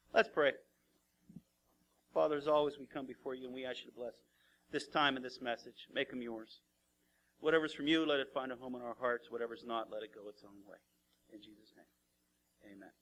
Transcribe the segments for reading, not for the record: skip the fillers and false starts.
Let's pray. Father, as always, we come before you and we ask you to bless this time and this message. Make them yours. Whatever's from you, let it find a home in our hearts. Whatever's not, let it go its own way. In Jesus' name, amen.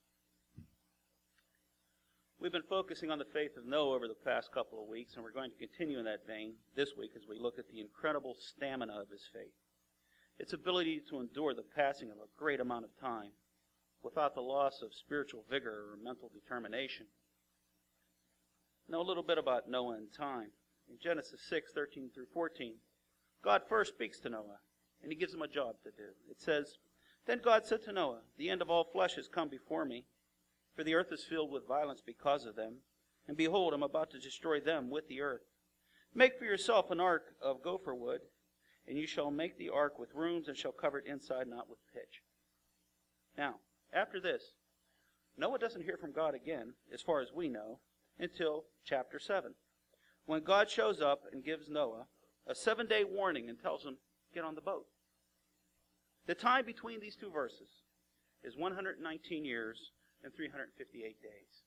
We've been focusing on the faith of Noah over the past couple of weeks, and we're going to continue in that vein this week as we look at the incredible stamina of his faith. Its ability to endure the passing of a great amount of time without the loss of spiritual vigor or mental determination. Know a little bit about Noah and time. In Genesis 6:13 through 14, God first speaks to Noah, and he gives him a job to do. It says, "Then God said to Noah, the end of all flesh has come before me, for the earth is filled with violence because of them. And behold, I'm about to destroy them with the earth. Make for yourself an ark of gopher wood, and you shall make the ark with rooms and shall cover it inside and out with pitch." Now, after this, Noah doesn't hear from God again, as far as we know, until chapter 7, when God shows up and gives Noah a 7-day warning and tells him, get on the boat. The time between these two verses is 119 years and 358 days.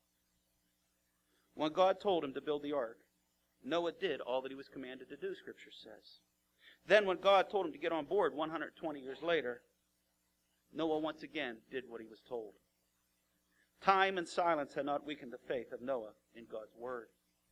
When God told him to build the ark, Noah did all that he was commanded to do, Scripture says. Then when God told him to get on board 120 years later, Noah once again did what he was told. Time and silence had not weakened the faith of Noah in God's word.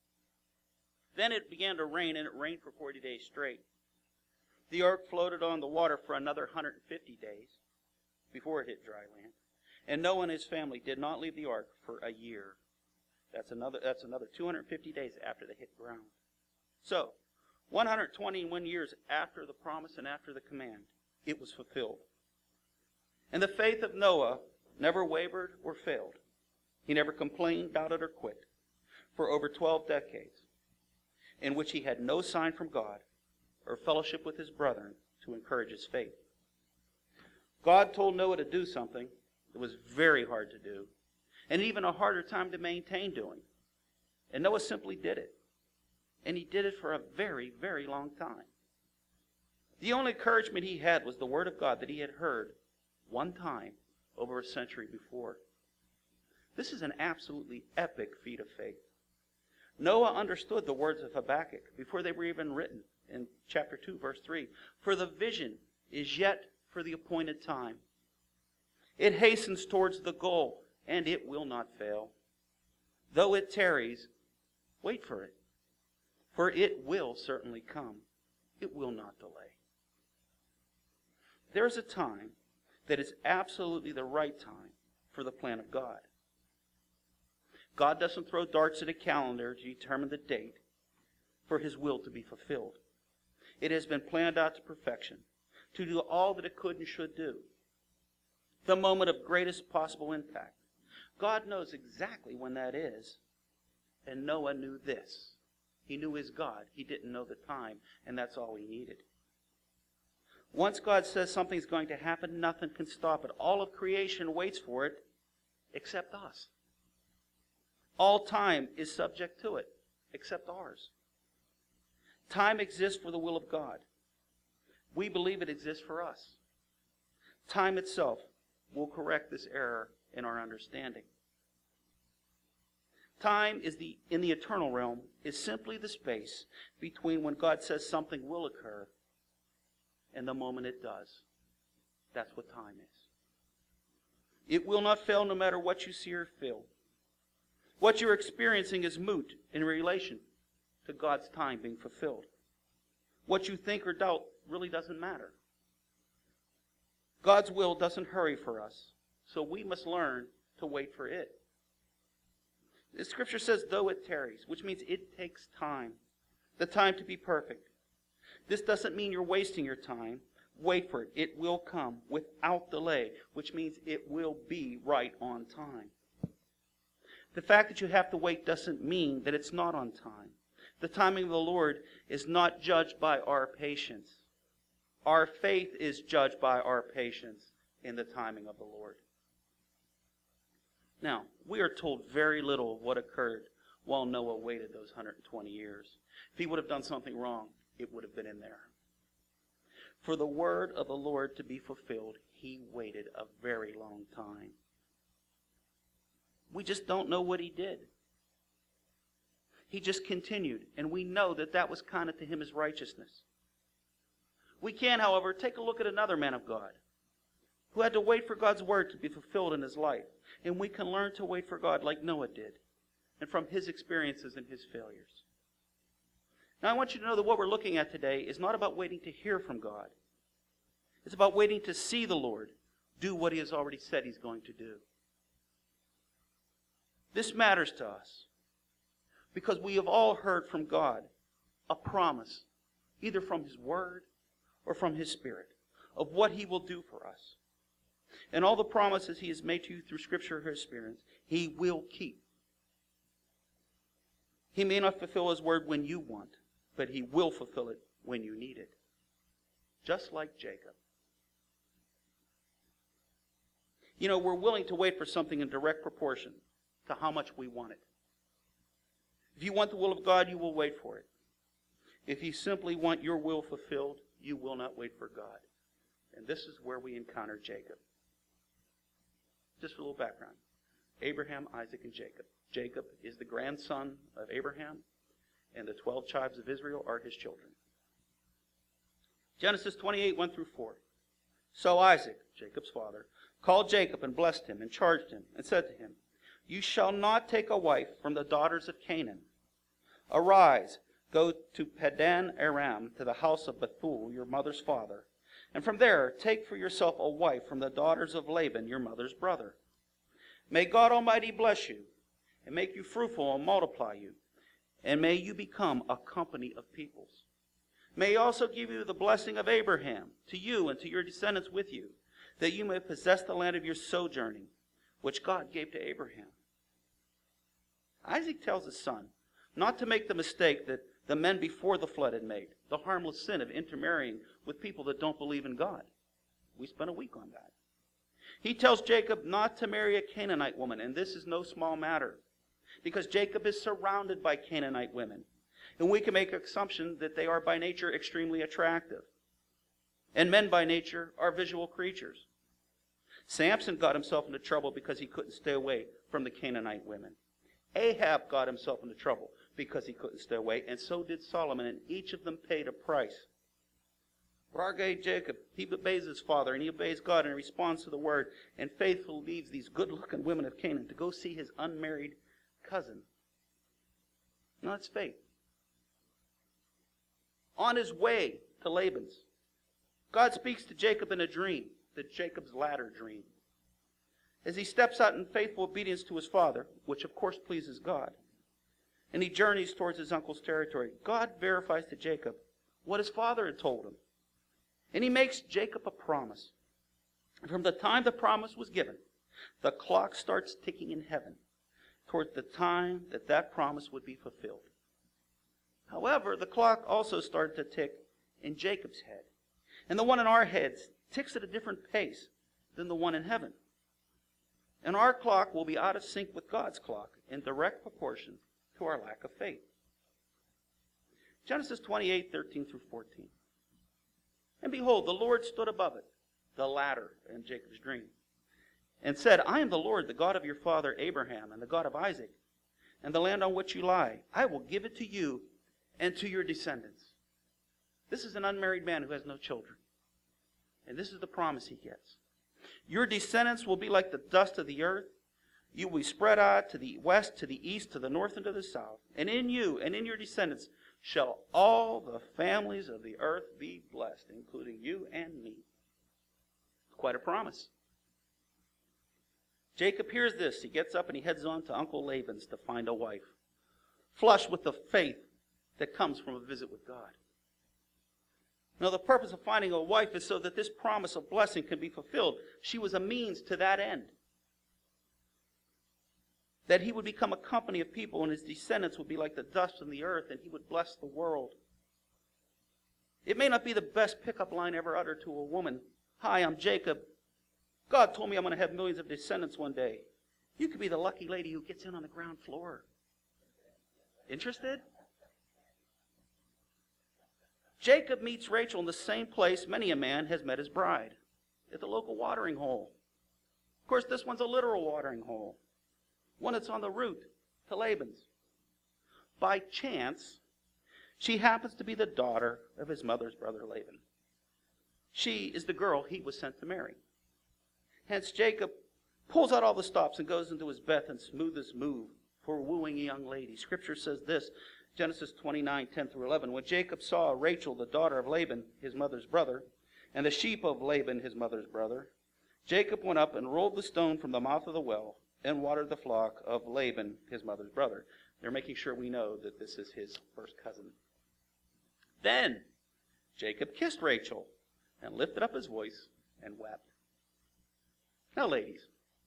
Then it began to rain, and it rained for 40 days straight. The ark floated on the water for another 150 days before it hit dry land. And Noah and his family did not leave the ark for a year. That's another 250 days after they hit ground. So, 121 years after the promise and after the command, it was fulfilled. And the faith of Noah never wavered or failed. He never complained, doubted, or quit for over 12 decades, in which he had no sign from God or fellowship with his brethren to encourage his faith. God told Noah to do something that was very hard to do, and even a harder time to maintain doing. And Noah simply did it. And he did it for a very, very long time. The only encouragement he had was the word of God that he had heard one time over a century before. This is an absolutely epic feat of faith. Noah understood the words of Habakkuk before they were even written in chapter 2, verse 3. For the vision is yet for the appointed time. It hastens towards the goal, and it will not fail. Though it tarries, wait for it, for it will certainly come. It will not delay. There's a time that is absolutely the right time for the plan of God. God doesn't throw darts at a calendar to determine the date for his will to be fulfilled. It has been planned out to perfection, to do all that it could and should do. The moment of greatest possible impact. God knows exactly when that is, and Noah knew this. He knew his God. He didn't know the time, and that's all he needed. Once God says something's going to happen, nothing can stop it. All of creation waits for it, except us. All time is subject to it, except ours. Time exists for the will of God. We believe it exists for us. Time itself will correct this error in our understanding. Time in the eternal realm is simply the space between when God says something will occur and the moment it does. That's what time is. It will not fail no matter what you see or feel. What you're experiencing is moot in relation to God's time being fulfilled. What you think or doubt really doesn't matter. God's will doesn't hurry for us, so we must learn to wait for it. The scripture says, though it tarries, which means it takes time. The time to be perfect. This doesn't mean you're wasting your time. Wait for it. It will come without delay, which means it will be right on time. The fact that you have to wait doesn't mean that it's not on time. The timing of the Lord is not judged by our patience. Our faith is judged by our patience in the timing of the Lord. Now, we are told very little of what occurred while Noah waited those 120 years. If he would have done something wrong, it would have been in there. For the word of the Lord to be fulfilled, he waited a very long time. We just don't know what he did. He just continued, and we know that that was counted to him as righteousness. We can, however, take a look at another man of God who had to wait for God's word to be fulfilled in his life. And we can learn to wait for God like Noah did, and from his experiences and his failures. Now I want you to know that what we're looking at today is not about waiting to hear from God. It's about waiting to see the Lord do what he has already said he's going to do. This matters to us because we have all heard from God a promise, either from his word or from his Spirit, of what he will do for us. And all the promises he has made to you through Scripture or experience, he will keep. He may not fulfill his word when you want, but he will fulfill it when you need it. Just like Jacob. You know, we're willing to wait for something in direct proportion to how much we want it. If you want the will of God, you will wait for it. If you simply want your will fulfilled, you will not wait for God. And this is where we encounter Jacob. Just a little background. Abraham, Isaac, and Jacob. Jacob is the grandson of Abraham, and the 12 tribes of Israel are his children. Genesis 28, 1 through 4. So Isaac, Jacob's father, called Jacob and blessed him and charged him and said to him, You shall not take a wife from the daughters of Canaan. Arise, go to Padan Aram, to the house of Bethuel, your mother's father, and from there take for yourself a wife from the daughters of Laban, your mother's brother. May God Almighty bless you, and make you fruitful and multiply you, and may you become a company of peoples. May he also give you the blessing of Abraham, to you and to your descendants with you, that you may possess the land of your sojourning, which God gave to Abraham. Isaac tells his son not to make the mistake that the men before the flood had made, the harmless sin of intermarrying with people that don't believe in God. We spent a week on that. He tells Jacob not to marry a Canaanite woman, and this is no small matter, because Jacob is surrounded by Canaanite women, and we can make an assumption that they are by nature extremely attractive. And men by nature are visual creatures. Samson got himself into trouble because he couldn't stay away from the Canaanite women. Ahab got himself into trouble because he couldn't stay away, and so did Solomon, and each of them paid a price. But our guy Jacob, he obeys his father, and he obeys God, and he responds to the word, and faithfully leaves these good-looking women of Canaan to go see his unmarried cousin. Now that's faith. On his way to Laban's, God speaks to Jacob in a dream, the Jacob's ladder dream. As he steps out in faithful obedience to his father, which of course pleases God, and he journeys towards his uncle's territory, God verifies to Jacob what his father had told him. And he makes Jacob a promise. And from the time the promise was given, the clock starts ticking in heaven toward the time that that promise would be fulfilled. However, the clock also started to tick in Jacob's head. And the one in our heads ticks at a different pace than the one in heaven. And our clock will be out of sync with God's clock in direct proportion to our lack of faith. Genesis 28, 13 through 14. And behold, the Lord stood above it, the ladder in Jacob's dream, and said, I am the Lord, the God of your father Abraham, and the God of Isaac, and the land on which you lie. I will give it to you and to your descendants. This is an unmarried man who has no children. And this is the promise he gets. Your descendants will be like the dust of the earth. You will be spread out to the west, to the east, to the north, and to the south. And in you and in your descendants shall all the families of the earth be blessed, including you and me. Quite a promise. Jacob hears this. He gets up and he heads on to Uncle Laban's to find a wife, flushed with the faith that comes from a visit with God. Now, the purpose of finding a wife is so that this promise of blessing can be fulfilled. She was a means to that end. That he would become a company of people and his descendants would be like the dust in the earth and he would bless the world. It may not be the best pickup line ever uttered to a woman. Hi, I'm Jacob. God told me I'm going to have millions of descendants one day. You could be the lucky lady who gets in on the ground floor. Interested? Jacob meets Rachel in the same place many a man has met his bride, at the local watering hole. Of course, this one's a literal watering hole. one that's on the route to Laban's. By chance, she happens to be the daughter of his mother's brother Laban. She is the girl he was sent to marry. Hence, Jacob pulls out all the stops and goes into his best and smoothest move for wooing a young lady. Scripture says this, Genesis 29, 10 through 11. When Jacob saw Rachel, the daughter of Laban, his mother's brother, and the sheep of Laban, his mother's brother, Jacob went up and rolled the stone from the mouth of the well and watered the flock of Laban, his mother's brother. They're making sure we know that this is his first cousin. Then Jacob kissed Rachel and lifted up his voice and wept. Now, ladies,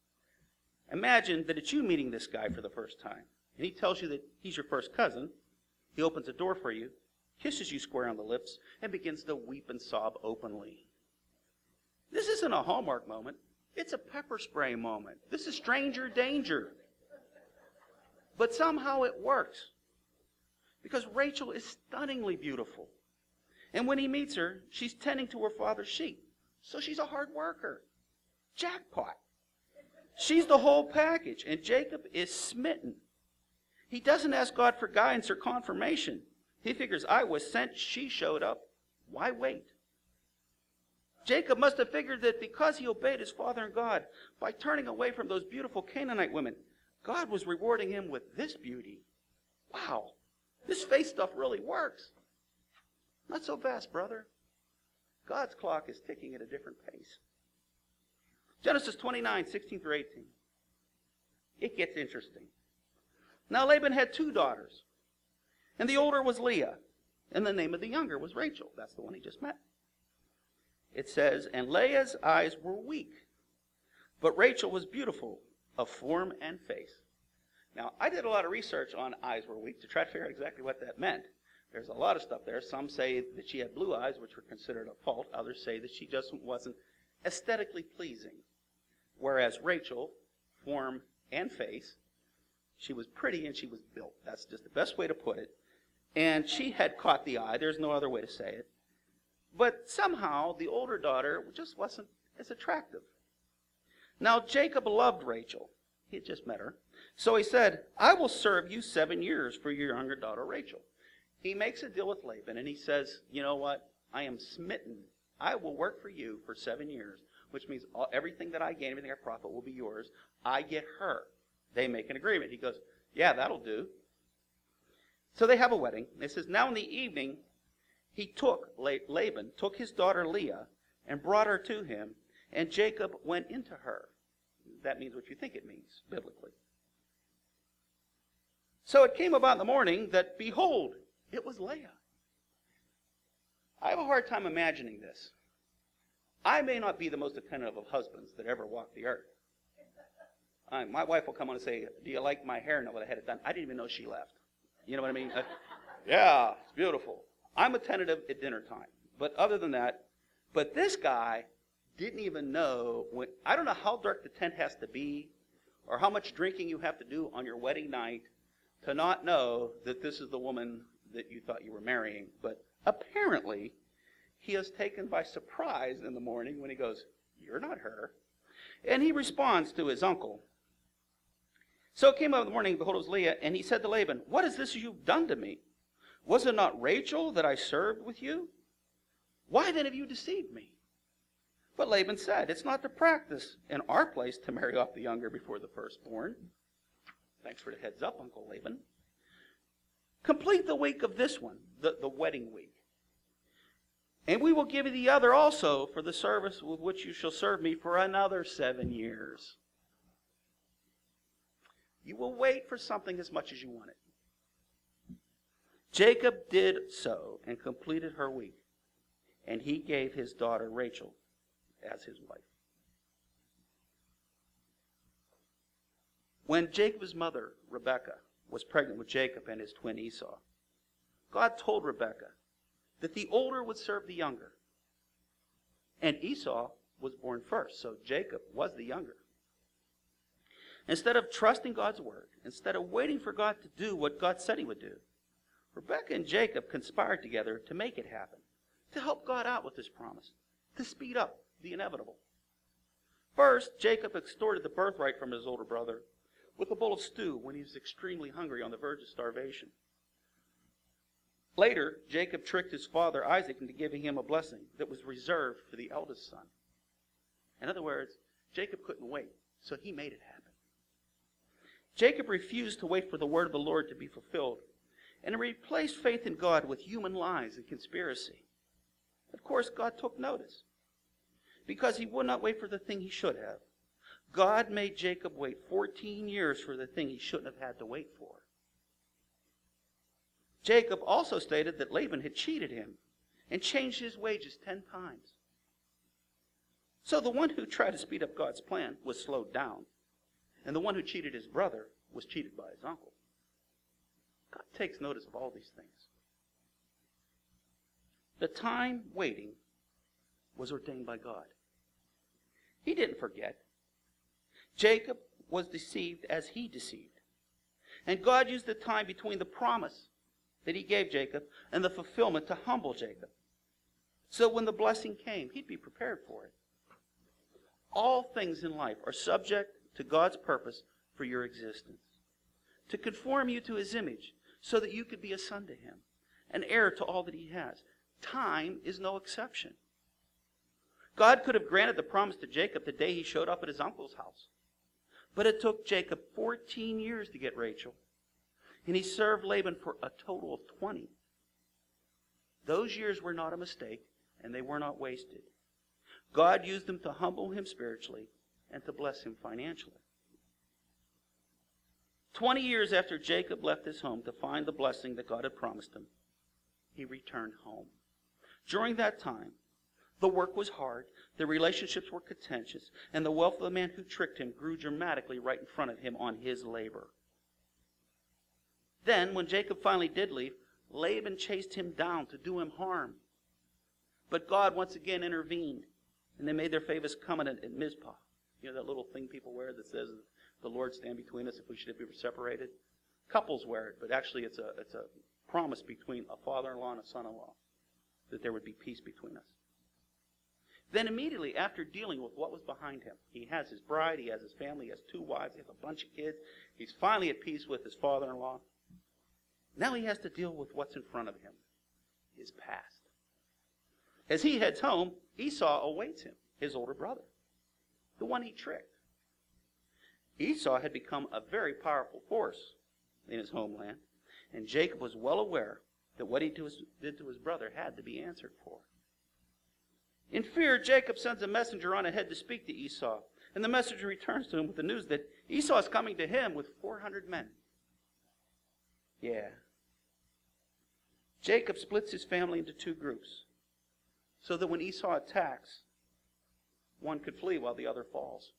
imagine that it's you meeting this guy for the first time, and he tells you that he's your first cousin. He opens a door for you, kisses you square on the lips, and begins to weep and sob openly. This isn't a Hallmark moment. It's a pepper spray moment. This is stranger danger. But somehow it works. Because Rachel is stunningly beautiful. And when he meets her, she's tending to her father's sheep. So she's a hard worker. Jackpot. She's the whole package. And Jacob is smitten. He doesn't ask God for guidance or confirmation. He figures, I was sent, she showed up. Why wait? Jacob must have figured that because he obeyed his father and God by turning away from those beautiful Canaanite women, God was rewarding him with this beauty. Wow, this faith stuff really works. Not so fast, brother. God's clock is ticking at a different pace. Genesis 29, 16 through 18. It gets interesting. Now Laban had 2 daughters, and the older was Leah, and the name of the younger was Rachel. That's the one he just met. It says, and Leah's eyes were weak, but Rachel was beautiful of form and face. Now, I did a lot of research on eyes were weak to try to figure out exactly what that meant. There's a lot of stuff there. Some say that she had blue eyes, which were considered a fault. Others say that she just wasn't aesthetically pleasing. Whereas Rachel, form and face, she was pretty and she was built. That's just the best way to put it. And she had caught the eye. There's no other way to say it. But somehow the older daughter just wasn't as attractive. Now Jacob loved Rachel. He had just met her. So he said, I will serve you 7 years for your younger daughter Rachel. He makes a deal with Laban and he says, you know what? I am smitten. I will work for you for 7 years, which means everything that I gain, everything I profit will be yours. I get her. They make an agreement. He goes, yeah, that'll do. So they have a wedding. It says, now in the evening, Laban took his daughter Leah and brought her to him, and Jacob went into her. That means what you think it means, biblically. So it came about in the morning that, behold, it was Leah. I have a hard time imagining this. I may not be the most attentive of husbands that ever walked the earth. My wife will come on and say, do you like my hair? No, I had it done. I didn't even know she left. You know what I mean? Yeah, it's beautiful. I'm attentive at dinner time. But other than that, but this guy didn't even know, I don't know how dark the tent has to be or how much drinking you have to do on your wedding night to not know that this is the woman that you thought you were marrying. But apparently, he is taken by surprise in the morning when he goes, you're not her. And he responds to his uncle. So it came up in the morning, behold, it was Leah, and he said to Laban, what is this you've done to me? Was it not Rachel that I served with you? Why then have you deceived me? But Laban said, it's not the practice in our place to marry off the younger before the firstborn. Thanks for the heads up, Uncle Laban. Complete the week of this one, the wedding week. And we will give you the other also for the service with which you shall serve me for another 7 years. You will wait for something as much as you want it. Jacob did so and completed her week, and he gave his daughter Rachel as his wife. When Jacob's mother, Rebekah, was pregnant with Jacob and his twin Esau, God told Rebekah that the older would serve the younger. And Esau was born first, so Jacob was the younger. Instead of trusting God's word, instead of waiting for God to do what God said he would do, Rebekah and Jacob conspired together to make it happen, to help God out with this promise, to speed up the inevitable. First, Jacob extorted the birthright from his older brother, with a bowl of stew when he was extremely hungry on the verge of starvation. Later, Jacob tricked his father Isaac into giving him a blessing that was reserved for the eldest son. In other words, Jacob couldn't wait, so he made it happen. Jacob refused to wait for the word of the Lord to be fulfilled, and replaced faith in God with human lies and conspiracy. Of course, God took notice, because he would not wait for the thing he should have. God made Jacob wait 14 years for the thing he shouldn't have had to wait for. Jacob also stated that Laban had cheated him and changed his wages 10 times. So the one who tried to speed up God's plan was slowed down, and the one who cheated his brother was cheated by his uncle. God takes notice of all these things. The time waiting was ordained by God. He didn't forget. Jacob was deceived as he deceived. And God used the time between the promise that he gave Jacob and the fulfillment to humble Jacob. So when the blessing came, he'd be prepared for it. All things in life are subject to God's purpose for your existence, to conform you to his image so that you could be a son to him, an heir to all that he has. Time is no exception. God could have granted the promise to Jacob the day he showed up at his uncle's house. But it took Jacob 14 years to get Rachel, and he served Laban for a total of 20. Those years were not a mistake, and they were not wasted. God used them to humble him spiritually and to bless him financially. 20 years after Jacob left his home to find the blessing that God had promised him, he returned home. During that time, the work was hard, the relationships were contentious, and the wealth of the man who tricked him grew dramatically right in front of him on his labor. Then, when Jacob finally did leave, Laban chased him down to do him harm. But God once again intervened, and they made their famous covenant at Mizpah. You know that little thing people wear that says, "The Lord stand between us if we should be separated"? Couples wear it, but actually it's a promise between a father-in-law and a son-in-law that there would be peace between us. Then immediately after dealing with what was behind him, he has his bride, he has his family, he has 2 wives, he has a bunch of kids. He's finally at peace with his father-in-law. Now he has to deal with what's in front of him, his past. As he heads home, Esau awaits him, his older brother, the one he tricked. Esau had become a very powerful force in his homeland, and Jacob was well aware that what he did to his brother had to be answered for. In fear, Jacob sends a messenger on ahead to speak to Esau, and the messenger returns to him with the news that Esau is coming to him with 400 men. Yeah. Jacob splits his family into 2 groups, so that when Esau attacks, one could flee while the other falls.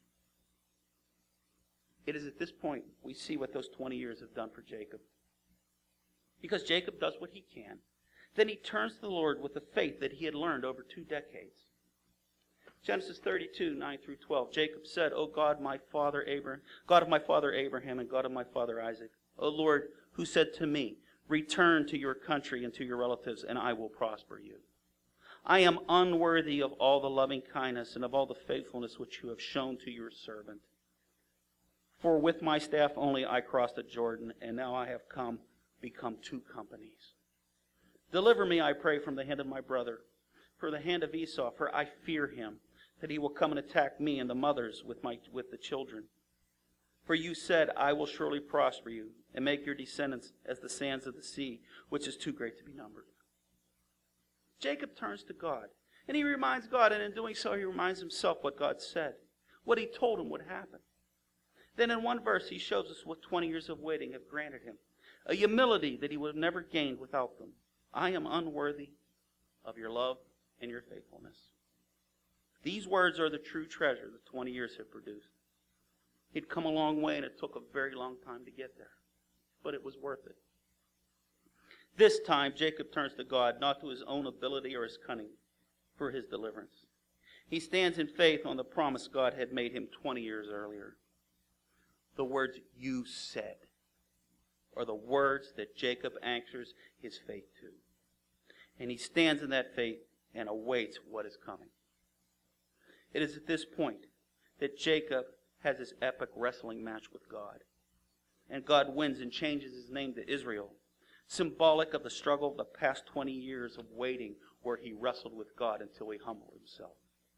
It is at this point we see what those 20 years have done for Jacob. Because Jacob does what he can. Then he turns to the Lord with the faith that he had learned over 2 decades. Genesis 32, 9 through 12. Jacob said, "O God, my father Abraham, God of my father Abraham and God of my father Isaac, O Lord, who said to me, 'Return to your country and to your relatives, and I will prosper you.' I am unworthy of all the loving kindness and of all the faithfulness which you have shown to your servant. For with my staff only I crossed the Jordan, and now I have become 2 companies. Deliver me, I pray, from the hand of my brother, for the hand of Esau, for I fear him, that he will come and attack me and the mothers with the children. For you said, I will surely prosper you, and make your descendants as the sands of the sea, which is too great to be numbered." Jacob turns to God, and he reminds God, and in doing so he reminds himself what God said, what he told him would happen. Then in one verse he shows us what 20 years of waiting have granted him, a humility that he would have never gained without them. I am unworthy of your love and your faithfulness. These words are the true treasure that 20 years have produced. He'd come a long way, and it took a very long time to get there. But it was worth it. This time, Jacob turns to God, not to his own ability or his cunning, for his deliverance. He stands in faith on the promise God had made him 20 years earlier. The words, "you said," are the words that Jacob anchors his faith to. And he stands in that faith and awaits what is coming. It is at this point that Jacob has this epic wrestling match with God. And God wins and changes his name to Israel, symbolic of the struggle of the past 20 years of waiting where he wrestled with God until he humbled himself.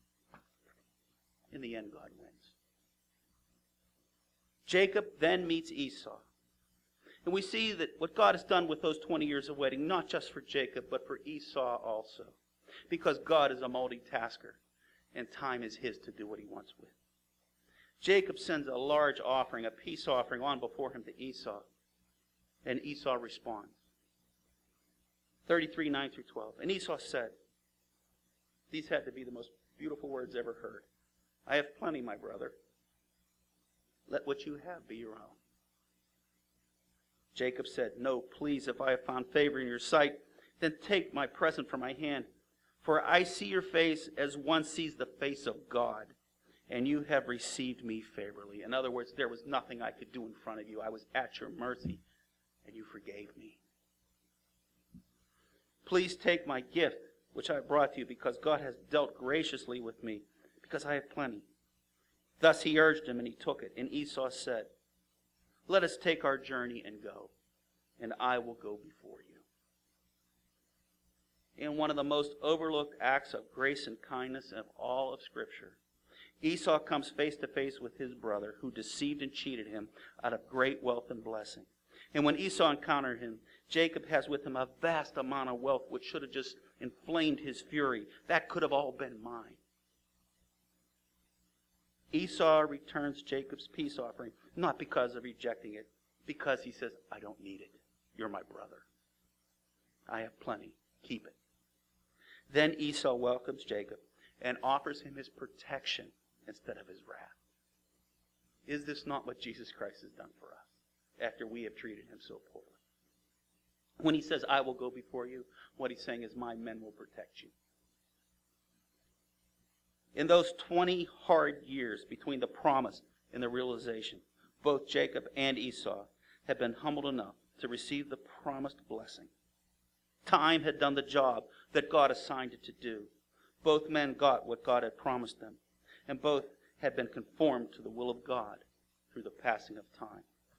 In the end, God wins. Jacob then meets Esau. And we see that what God has done with those 20 years of waiting, not just for Jacob, but for Esau also. Because God is a multitasker, and time is his to do what he wants with. Jacob sends a large offering, a peace offering, on before him to Esau. And Esau responds. 33, 9 through 12. And Esau said, these had to be the most beautiful words ever heard. I have plenty, my brother. Let what you have be your own. Jacob said, no, please, if I have found favor in your sight, then take my present from my hand. For I see your face as one sees the face of God, and you have received me favorably. In other words, there was nothing I could do in front of you. I was at your mercy, and you forgave me. Please take my gift, which I brought to you, because God has dealt graciously with me, because I have plenty. Thus he urged him, and he took it. And Esau said, let us take our journey and go, and I will go before you. In one of the most overlooked acts of grace and kindness of all of Scripture, Esau comes face to face with his brother who deceived and cheated him out of great wealth and blessing. And when Esau encountered him, Jacob has with him a vast amount of wealth which should have just inflamed his fury. That could have all been mine. Esau returns Jacob's peace offering, not because of rejecting it, because he says, I don't need it. You're my brother. I have plenty. Keep it. Then Esau welcomes Jacob and offers him his protection instead of his wrath. Is this not what Jesus Christ has done for us after we have treated him so poorly? When he says, I will go before you, what he's saying is, my men will protect you. In those 20 hard years between the promise and the realization, both Jacob and Esau had been humbled enough to receive the promised blessing. Time had done the job that God assigned it to do. Both men got what God had promised them, and both had been conformed to the will of God through the passing of time.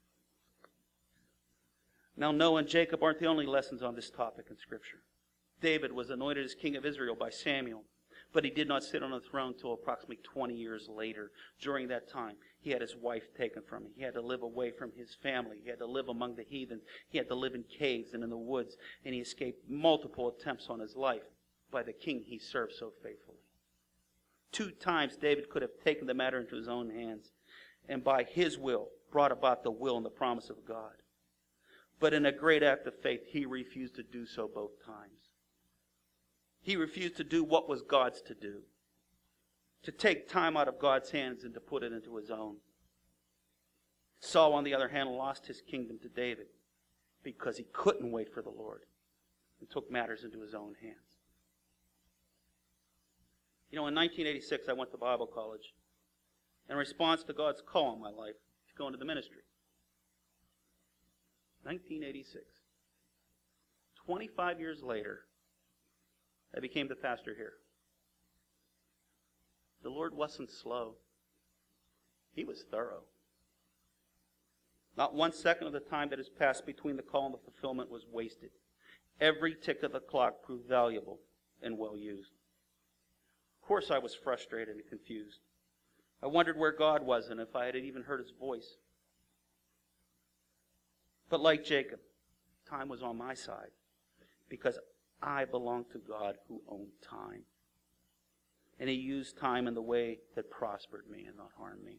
Now, Noah and Jacob aren't the only lessons on this topic in Scripture. David was anointed as king of Israel by Samuel, but he did not sit on the throne until approximately 20 years later. During that time, he had his wife taken from him. He had to live away from his family. He had to live among the heathen. He had to live in caves and in the woods, and he escaped multiple attempts on his life by the king he served so faithfully. 2 times David could have taken the matter into his own hands, and by his will brought about the will and the promise of God. But in a great act of faith, he refused to do so both times. He refused to do what was God's to do, to take time out of God's hands and to put it into his own. Saul, on the other hand, lost his kingdom to David because he couldn't wait for the Lord and took matters into his own hands. You know, in 1986, I went to Bible college in response to God's call on my life to go into the ministry. 1986. 25 years later, I became the pastor here. The Lord wasn't slow. He was thorough. Not 1 second of the time that has passed between the call and the fulfillment was wasted. Every tick of the clock proved valuable and well used. Of course, I was frustrated and confused. I wondered where God was and if I had even heard his voice. But like Jacob, time was on my side because I belonged to God who owned time. And he used time in the way that prospered me and not harmed me.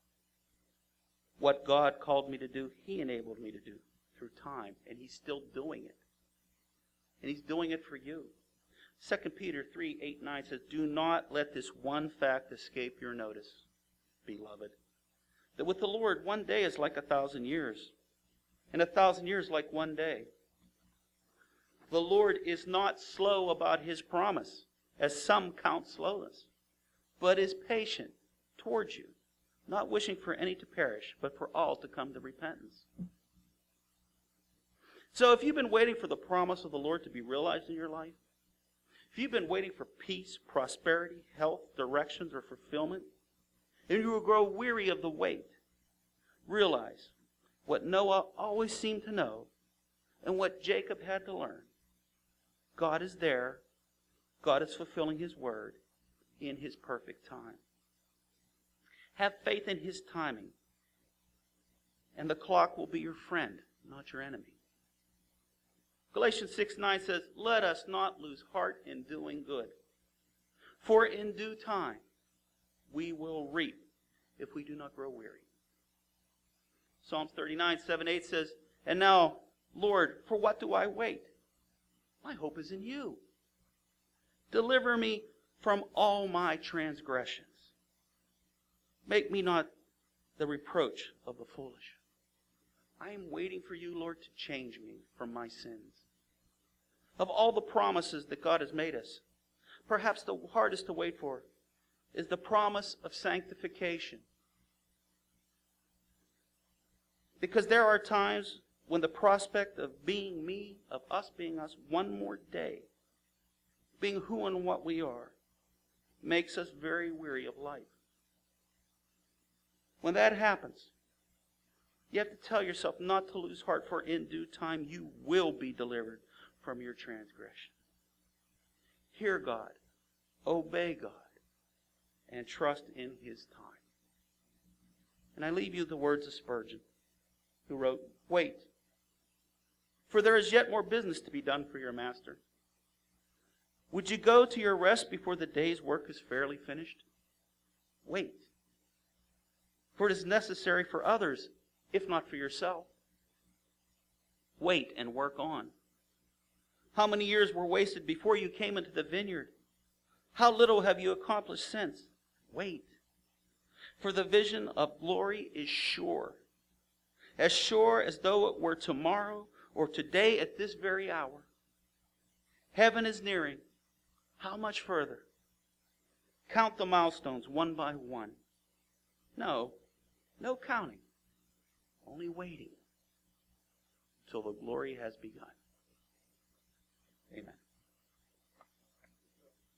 What God called me to do, he enabled me to do through time. And he's still doing it. And he's doing it for you. 2 Peter 3, 8, 9 says, do not let this one fact escape your notice, beloved, that with the Lord 1 day is like 1,000 years, and 1,000 years like 1 day. The Lord is not slow about his promise, as some count slowness, but is patient towards you, not wishing for any to perish, but for all to come to repentance. So if you've been waiting for the promise of the Lord to be realized in your life, if you've been waiting for peace, prosperity, health, directions, or fulfillment, and you will grow weary of the wait. Realize what Noah always seemed to know and what Jacob had to learn. God is there. God is fulfilling His word in His perfect time. Have faith in His timing, and the clock will be your friend, not your enemy. Galatians 6:9 says, "Let us not lose heart in doing good, for in due time we will reap if we do not grow weary." Psalms 39:7-8 says, "And now, Lord, for what do I wait? My hope is in you. Deliver me from all my transgressions. Make me not the reproach of the foolish." I am waiting for you, Lord, to change me from my sins. Of all the promises that God has made us, perhaps the hardest to wait for is the promise of sanctification. Because there are times when the prospect of being me, of us being us one more day, being who and what we are, makes us very weary of life. When that happens, you have to tell yourself not to lose heart, for in due time you will be delivered from your transgression. Hear God, obey God, and trust in His time. And I leave you the words of Spurgeon, who wrote, "Wait, for there is yet more business to be done for your master. Would you go to your rest before the day's work is fairly finished? Wait, for it is necessary for others, if not for yourself. Wait and work on. How many years were wasted before you came into the vineyard? How little have you accomplished since? Wait, for the vision of glory is sure as though it were tomorrow or today at this very hour. Heaven is nearing. How much further? Count the milestones one by one. No counting. Only waiting till the glory has begun." Amen.